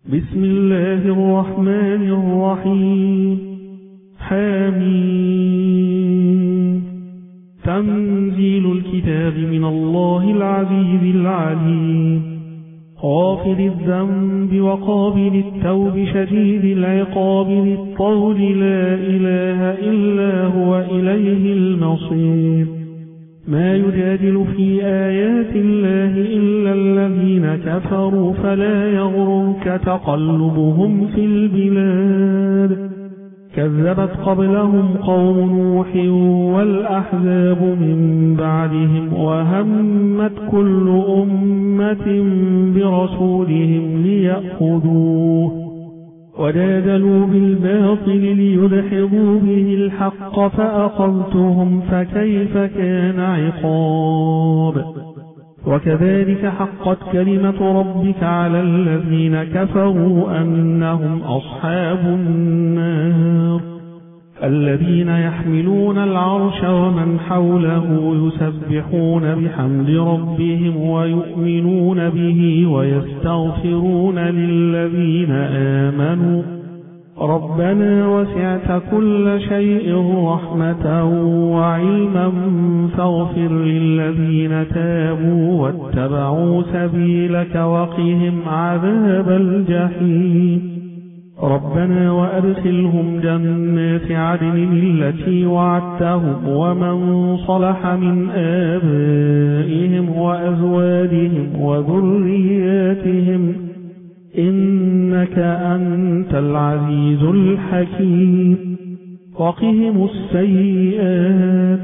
بسم الله الرحمن الرحيم. حميم. تنزيل الكتاب من الله العزيز العليم. غافر الذنب وقابل التوب شديد العقاب ذي الطول لا إله إلا هو إليه المصير. ما يجادل في آيات الله إلا الذين كفروا فلا يغررك تقلبهم في البلاد. كذبت قبلهم قوم نوح والأحزاب من بعدهم وهمت كل أمة برسولهم ليأخذوه وجادلوا بالباطل ليدحضوا به الحق فأخذتهم فكيف كان عقاب. وكذلك حقت كلمة ربك على الذين كفروا أنهم أصحاب النار. الذين يحملون العرش ومن حوله يسبحون بحمد ربهم ويؤمنون به ويستغفرون للذين آمنوا ربنا وسعت كل شيء رحمة وعلما فاغفر للذين تابوا واتبعوا سبيلك وقهم عذاب الجحيم. ربنا وأدخلهم جنات عدن التي وعدتهم ومن صلح من آبائهم وأزواجهم وذرياتهم إنك أنت العزيز الحكيم. وقهم السيئات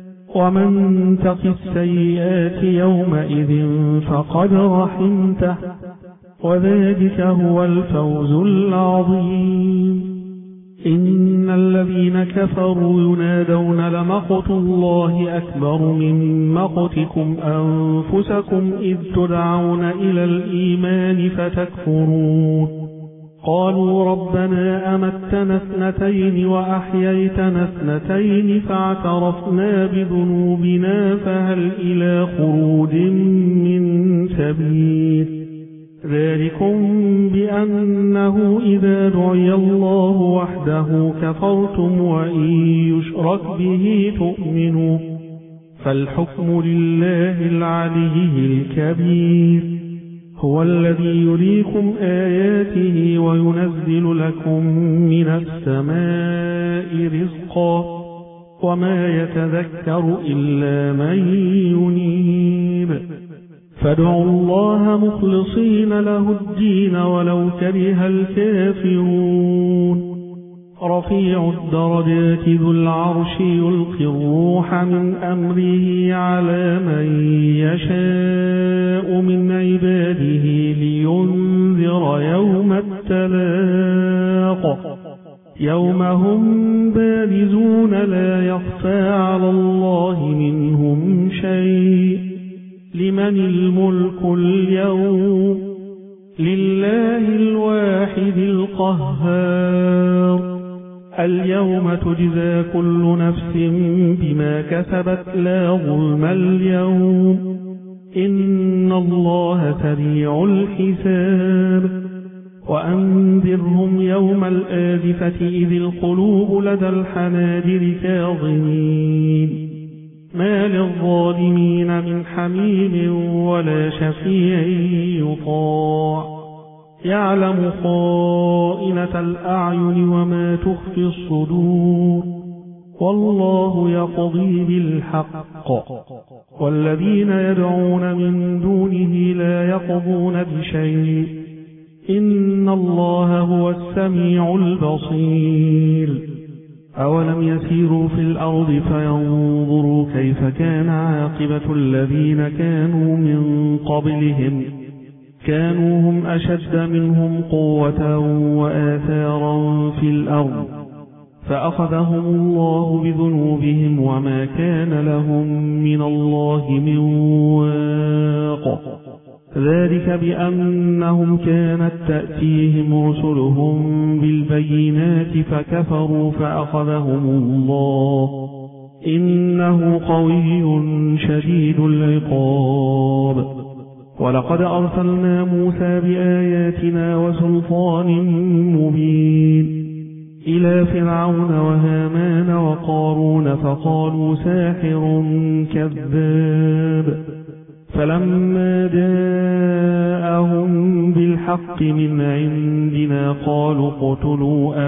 ومن تق السيئات يومئذ فقد رحمته وذلك هو الفوز العظيم. إن الذين كفروا ينادون لمقت الله أكبر من مقتكم أنفسكم إذ تدعون إلى الإيمان فتكفرون. قالوا ربنا أمتنا اثنتين وأحييتنا اثنتين فاعترفنا بذنوبنا فهل إلى خروج من سبيل. ذلكم بأنه إذا دعي الله وحده كفرتم وإن يشرك به تؤمنوا فالحكم لله العلي الكبير. هو الذي يريكم آياته وينزل لكم من السماء رزقا وما يتذكر إلا من ينيب. فادعوا الله مخلصين له الدين ولو كره الكافرون. رفيع الدرجات ذو العرش يلقي الروح من أمره على من يشاء من عباده لينذر يوم التلاق. يوم هم بارزون لا يخفى على الله منهم شيء. لمن الملك اليوم؟ لله الواحد القهار. اليوم تجزى كل نفس بما كسبت لا ظلم اليوم إن الله سريع الحساب. وأنذرهم يوم الآزفة إذ القلوب لدى الحناجر كاظمين ما للظالمين من حميم ولا شفيع يطاع. يعلم خائنة الأعين وما تخفي الصدور والله يقضي بالحق. والذين يدعون من دونه لا يقضون بشيء إن الله هو السميع البصير. أولم يسيروا في الأرض فينظروا كيف كان عاقبة الذين كانوا من قبلهم كانوا هم أشد منهم قوة وآثارا في الأرض فأخذهم الله بذنوبهم وما كان لهم من الله من واق. ذلك بأنهم كانت تأتيهم رسلهم بالبينات فكفروا فأخذهم الله إنه قوي شديد العقاب. ولقد أرسلنا موسى بآياتنا وسلطان مبين إلى فرعون وهامان وقارون فقالوا ساحر كذاب فلما جاءهم بالحق من عندنا قالوا اقتلوا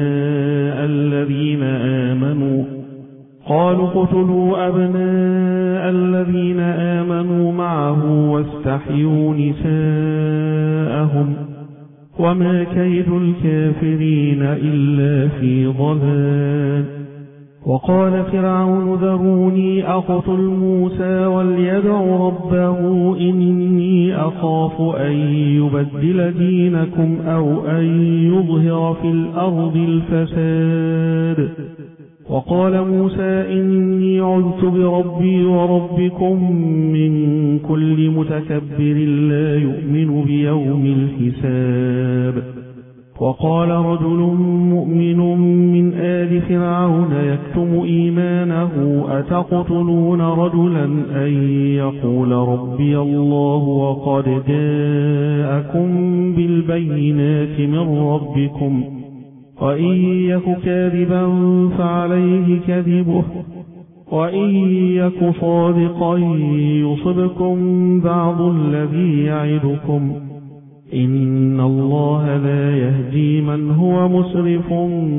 أبناء الذين آمنوا معه واستحيوا نساءهم وما كيد الكافرين إلا في ضلال. وقال فرعون ذروني أقتل موسى وليدع ربه إني أخاف أن يبدل دينكم أو أن يظهر في الأرض الفساد. وقال موسى إني عذت بربي وربكم من كل متكبر لا يؤمن بيوم الحساب. وقال رجل مؤمن من آل فرعون يكتم إيمانه أتقتلون رجلا أن يقول ربي الله وقد جاءكم بالبينات من ربكم وإن يك كاذبا فعليه كذبه وإن يك صادقا يصبكم بعض الذي يعدكم إن الله لا يهدي من هو مسرف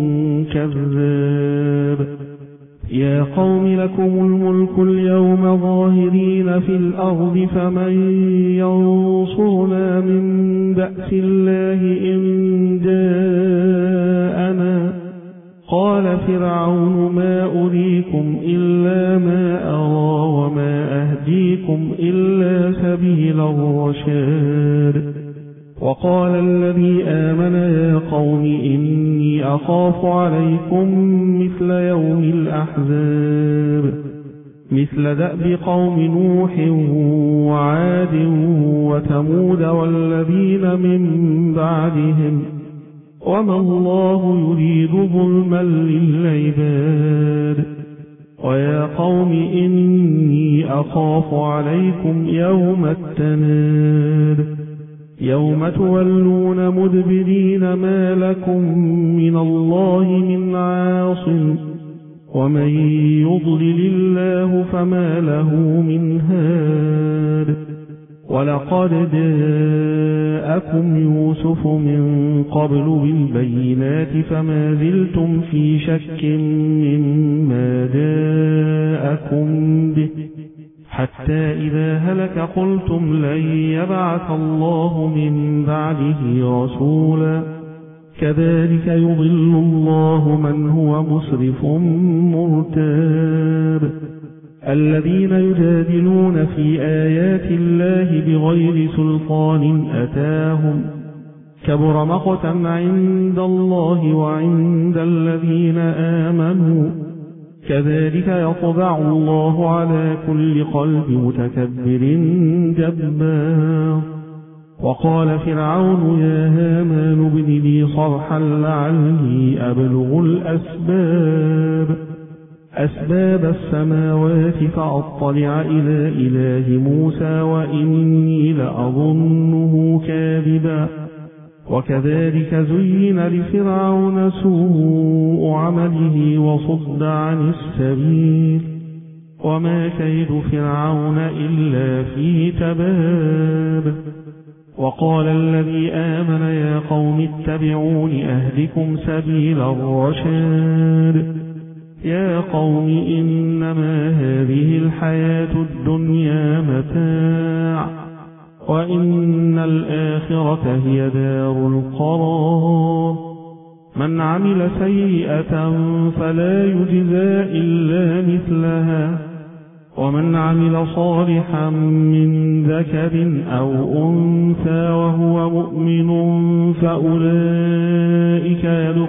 كذاب. يا قوم لكم الملك اليوم ظاهرين في الأرض فمن ينصرنا من بأس الله إن جاءنا. قال فرعون ما أريكم إلا ما أرى وما أهديكم إلا سبيل الرشاد. وقال الذي آمن يا قوم إني أخاف عليكم مثل يوم الأحزاب مثل دأب قوم نوح وعاد وثمود والذين من بعدهم وما الله يريد ظلما للعباد. ويا قوم إني أخاف عليكم يوم التناد يوم تولون مدبرين ما لكم من الله من عاصم ومن يضلل الله فما له من هاد. ولقد جاءكم يوسف من قبل بالبينات فما زلتم في شك مما جاءكم به حتى إذا هلك قلتم لن يبعث الله من بعده رسولا كذلك يضل الله من هو مسرف مرتاب. الذين يجادلون في آيات الله بغير سلطان أتاهم كبر مقتا عند الله وعند الذين آمنوا كذلك يطبع الله على كل قلب متكبر جبار. وقال فرعون يا هامان ابن لي صرحا لعلي أبلغ أسباب السماوات فأطلع إلى إله موسى وإني لأظنه كاذبا. وكذلك زين لفرعون سوء عمله وصد عن السبيل وما كيد فرعون إلا في تباب. وقال الذي آمن يا قوم اتبعون أهدكم سبيل الرشاد. يا قوم إنما هذه الحياة الدنيا متاع وإن الآخرة هي دار القرار. من عمل سيئة فلا يجزى إلا مثلها ومن عمل صالحا من ذكر أو أنثى وهو مؤمن فأولئك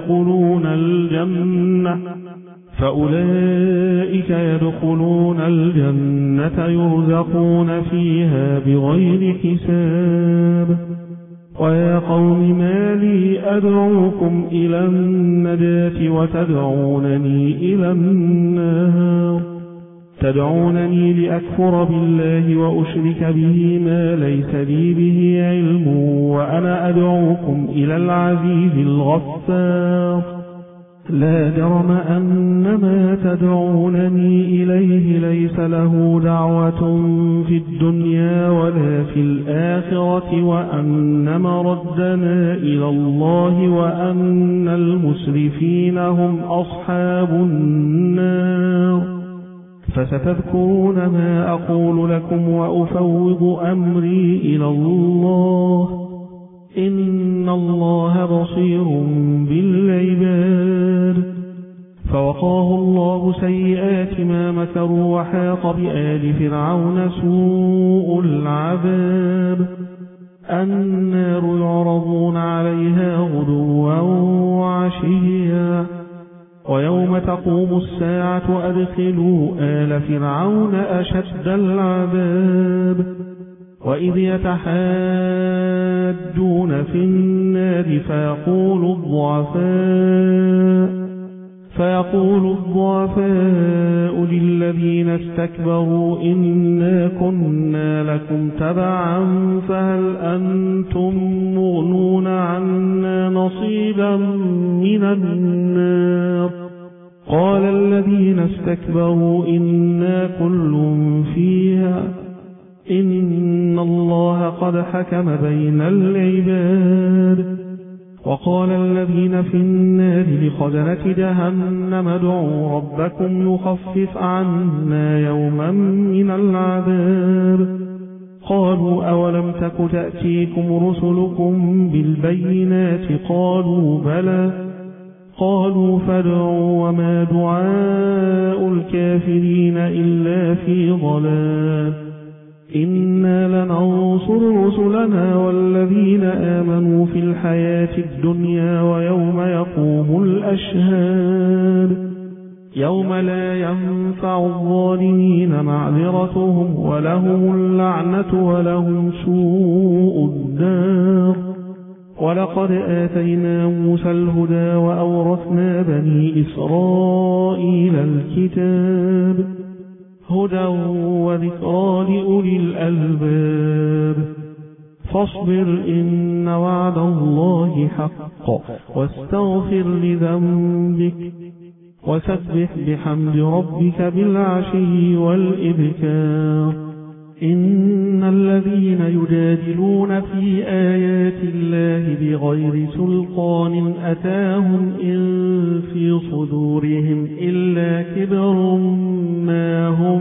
يدخلون الجنة يرزقون فيها بغير حساب. ويا قوم ما لي أدعوكم إلى النجاة وتدعونني إلى النار تدعونني لأكفر بالله وأشرك به ما ليس لي به علم وأنا أدعوكم إلى العزيز الغفار. لا جرم أن ما تدعونني إليه ليس له دعوة في الدنيا ولا في الآخرة وأن مردنا إلى الله وأن المسرفين هم أصحاب النار. فستذكرون ما أقول لكم وأفوض أمري إلى الله إن الله بصير بالعباد. فوقاه الله سيئات ما مكروا وحاق بآل فرعون سوء العذاب. النار يعرضون عليها غدوا وعشيا ويوم تقوم الساعة أدخلوا آل فرعون أشد العذاب. وإذ يتحاجون في النار فيقول الضعفاء للذين استكبروا إنا كنا لكم تبعا فهل أنتم مغنون عنا نصيبا من النار. قال الذين استكبروا إنا كل فيها إن الله قد حكم بين العباد. وقال الذين في النار لخزنة جهنم ادعوا ربكم يخفف عنا يوما من العذاب. قالوا أولم تك تأتيكم رسلكم بالبينات قالوا بلى. قالوا فادعوا وما دعاء الكافرين إلا في ضلال. إنا لننصر رسلنا والذين آمنوا في الحياة الدنيا ويوم يقوم الأشهاد. يوم لا ينفع الظالمين معذرتهم ولهم اللعنة ولهم سوء الدار. ولقد آتينا موسى الهدى وأورثنا بني إسرائيل الكتاب هدى وذكرى لأولي الألباب. فاصبر إن وعد الله حق واستغفر لذنبك وسبح بحمد ربك بالعشي والإبكار. إن الذين يجادلون في آيات الله بغير سلطان أتاهم إن في صدورهم إلا كبر ما هم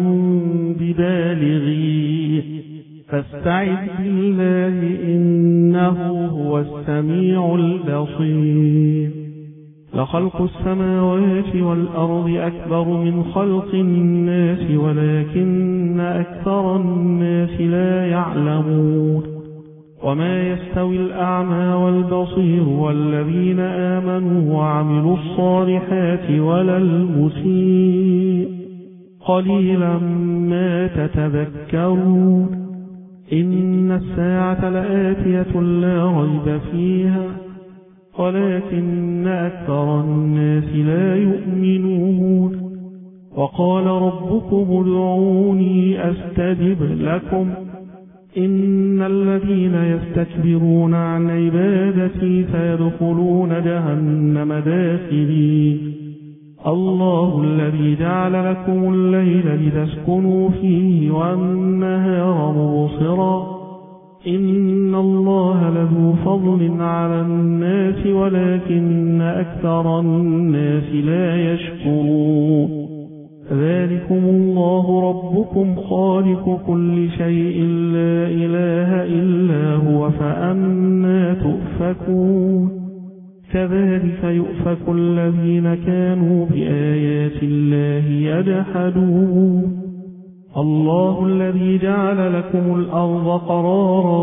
ببالغيه فاستعذ بالله إنه هو السميع البصير. لخلق السماوات والأرض أكبر من خلق الناس ولكن أكثر الناس لا يعلمون. وما يستوي الأعمى والبصير والذين آمنوا وعملوا الصالحات ولا المسيء قليلا ما تتذكرون. إن الساعة لآتية لا ريب فيها ولكن أكثر الناس لا يؤمنون. وقال ربكم ادعوني أستجب لكم إن الذين يستكبرون عن عبادتي سيدخلون جهنم داخلين. الله الذي جعل لكم الليل لتسكنوا فيه والنهار مبصرا إن الله لذو فضل على الناس ولكن أكثر الناس لا يشكرون. ذلكم الله ربكم خالق كل شيء لا إله إلا هو فأنى تؤفكون. كذلك يؤفك الذين كانوا بآيات الله يجحدون. الله الذي جعل لكم الأرض قرارا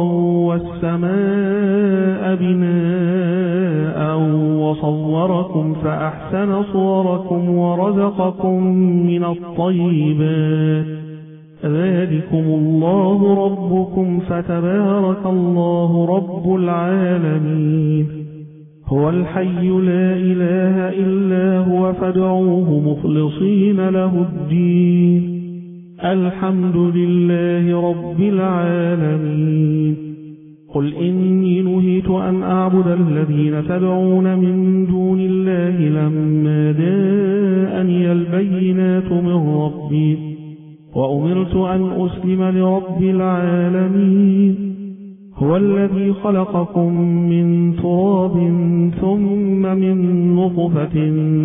والسماء بناء وصوركم فأحسن صوركم ورزقكم من الطيبات. ذلكم الله ربكم فتبارك الله رب العالمين. هو الحي لا إله إلا هو فادعوه مخلصين له الدين الحمد لله رب العالمين. قل إني نهيت أن أعبد الذين تدعون من دون الله لما جاءني البينات من ربي وأمرت أن أسلم لرب العالمين. هو الذي خلقكم من تراب ثم من نطفة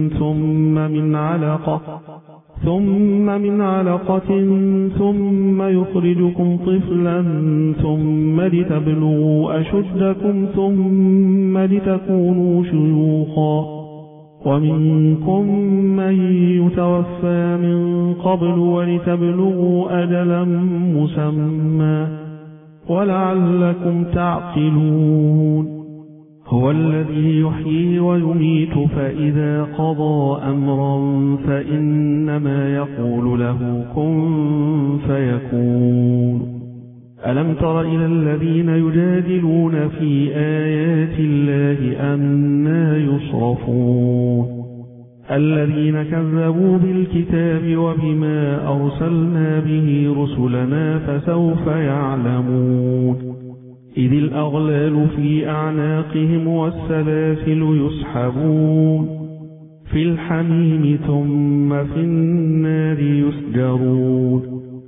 ثم من علقة ثم يخرجكم طفلا ثم لتبلغوا أشدكم ثم لتكونوا شيوخا ومنكم من يتوفى من قبل ولتبلغوا أجلا مسمى ولعلكم تعقلون. هو الذي يحيي ويميت فإذا قضى أمرا فإنما يقول له كن فيكون. ألم تر إلى الذين يجادلون في آيات الله أنى يصرفون الذين كذبوا بالكتاب وبما أرسلنا به رسلنا فسوف يعلمون. إذ الأغلال في أعناقهم والسلاسل يسحبون في الحميم ثم في النار يسجرون.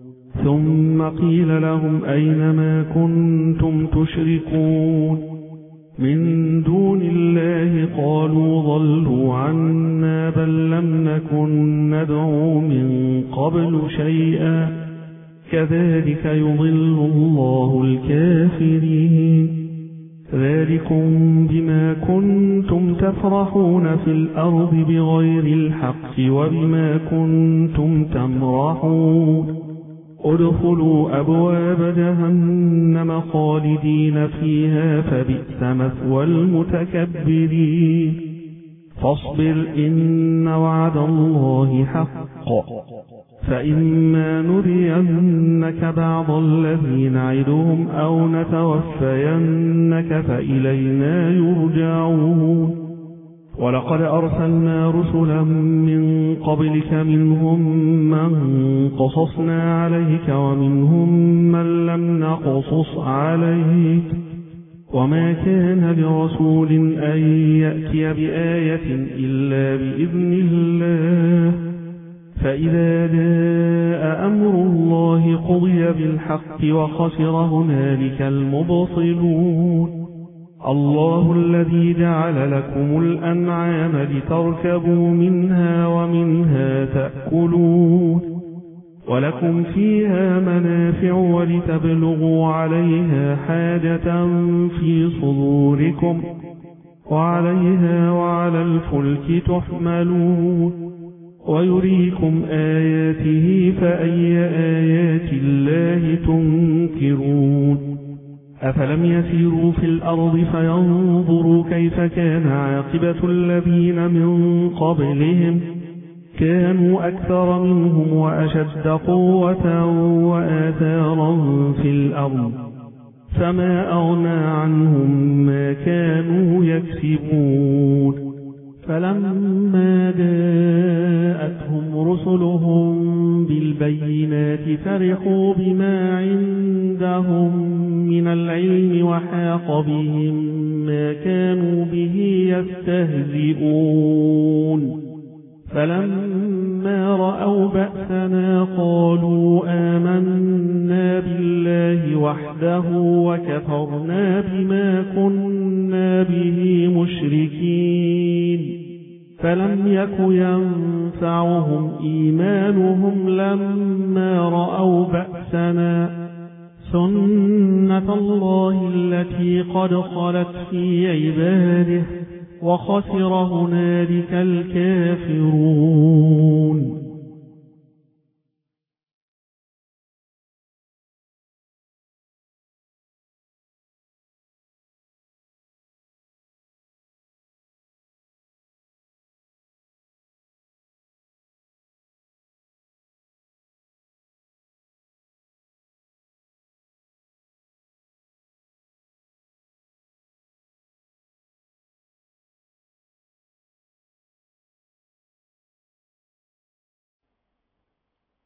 ثم قيل لهم أين ما كنتم تشركون من دون الله قالوا ضلوا عنا بل لم نكن ندعو من قبل شيئا كذلك يضل الله الكافرين. ذلكم بما كنتم تفرحون في الأرض بغير الحق وبما كنتم تمرحون. ادخلوا أبواب جهنم خالدين فيها فبئس مثوى المتكبرين. فاصبر إن وعد الله حق فإما نرينك بعض الذي نعدهم أو نتوفينك فإلينا يرجعون. ولقد أرسلنا رسلا من قبلك منهم من قصصنا عليك ومنهم من لم نقصص عليك وما كان لرسول أن يأتي بآية إلا بإذن الله. فإذا جاء أمر الله قضي بالحق وخسر هنالك المبطلون. الله الذي جعل لكم الأنعام لتركبوا منها ومنها تأكلون ولكم فيها منافع ولتبلغوا عليها حاجة في صدوركم وعليها وعلى الفلك تحملون ويريكم آياته فأي آيات الله تنكرون. أفلم يسيروا في الأرض فينظروا كيف كان عاقبة الذين من قبلهم كانوا أكثر منهم وأشد قوة وآثارا في الأرض فما أغنى عنهم ما كانوا يكسبون. فلما جاءتهم رسلهم بالبينات فرحوا بما عندهم من العلم وحاق بهم ما كانوا به يستهزئون. فلما رأوا بأسنا قالوا آمنا بالله وحده وكفرنا بما كنا به مشركين. فلم يك ينفعهم إيمانهم لما رأوا بأسنا سنة الله التي قد خلت في عباده وخسر هنالك الكافرون.